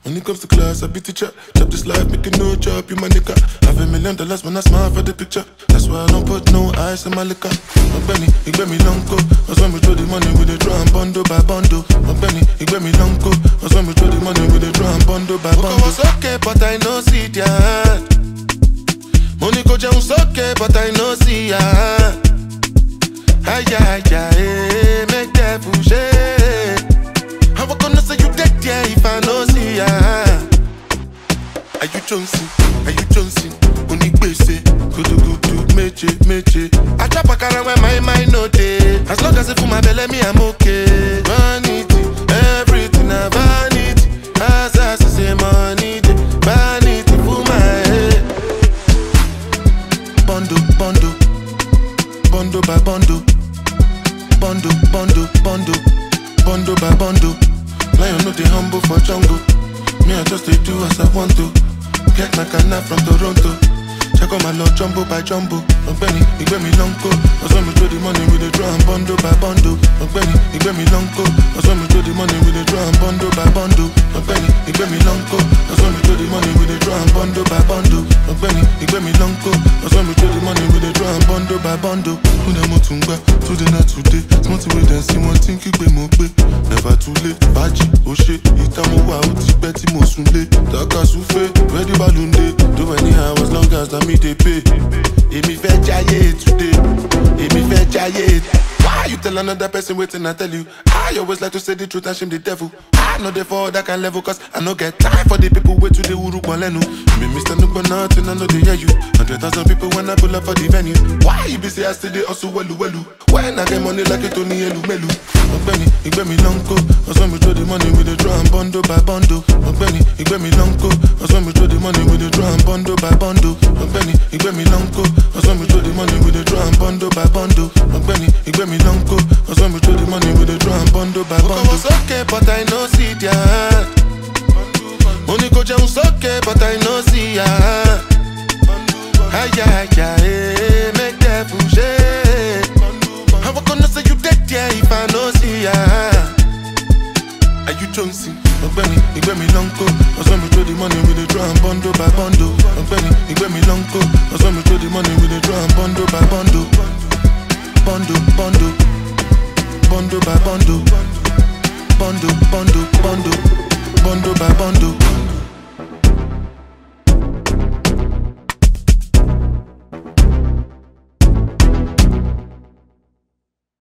When it comes to class, I be teacher. Chop this life, make it no chop, you my nigga. Have $1 million when I smile for the picture. That's why I don't put no ice in my liquor. My Benny, he gave me long go. That's when we throw the money with the drum, bundle by bundle. My Benny, he gave me long go. That's when we throw the money with the drum, bundle by bundle. Was okay, but I know see ya. Money go Jones okay, but I know see ya. Ay, ay, ay, make that push it. How I gonna say you dead, yeah, if I know see ya? Are you Johnson? Are you Johnson? Only base, good, meche. I trap a car when my mind no day. As long as it for my belly, me I'm okay. Vanity, everything I vanity. As I say money, vanity for my head. Bundle by bundle. Bundle by bundle. Lion no dey humble for jungle. Me I just dey do as I want to. Get my canna from Toronto. Check out my lord jumbo by jumbo. Benny, he gave me long coat. That's when we throw the money with the drum, bundle by bundle. Benny, he gave me long coat. That's when we throw the money with the drum, bundle by bundle. Benny, he gave me long coat. That's when we throw the money with the drum, bundle by bundle. Benny, he gave me long coat. That's when we throw the money with the drum, bundle by bundle. Who dem motunga, today not today. Smarty way dem see one thing keep mo pe. Never too late. Baji, Oshe, Itamo wa oti peti mo sunle. Taka souffle, ready balloon day. Do any hours long as me they pay. Emi fe jaye today. Emi fe jaye. Why you tell another person waiting I tell you? I always like to say the truth and shame the devil. I know they fall that kind level cause I no get time for the people wait to the uru kwalenu. Me Mr. Nuba nothing I know they hear you. 100,000 people when I pull up for the venue. Why you be say I still dey also welu. When I get money like it Tony Elu Melu. Benny, he gave me long coat. That's when we throw the money with the drum, bundle by bundle. Benny, he gave me long coat. That's when we throw the money with the drum, bundle by bundle. Benny, he gave me long coat. That's when we throw the money with the drum, bundle by bundle. Benny, he gave me long coat. That's when we throw the money with the drum, bundle by bundle. I was okay, but I know see ya. Money go Jones okay, but I know see ya. Ay, ay, ay, make that push it. How I gonna say you dead, yeah, if I know see ya? Are you Jonesy? Benny, he gave me long coat. That's when we throw the money with the drum, bundle by bundle. Benny, he gave me long coat. That's when we throw the money with the drum, bundle by bundle. Bundle by bundle. Bundle by bundle.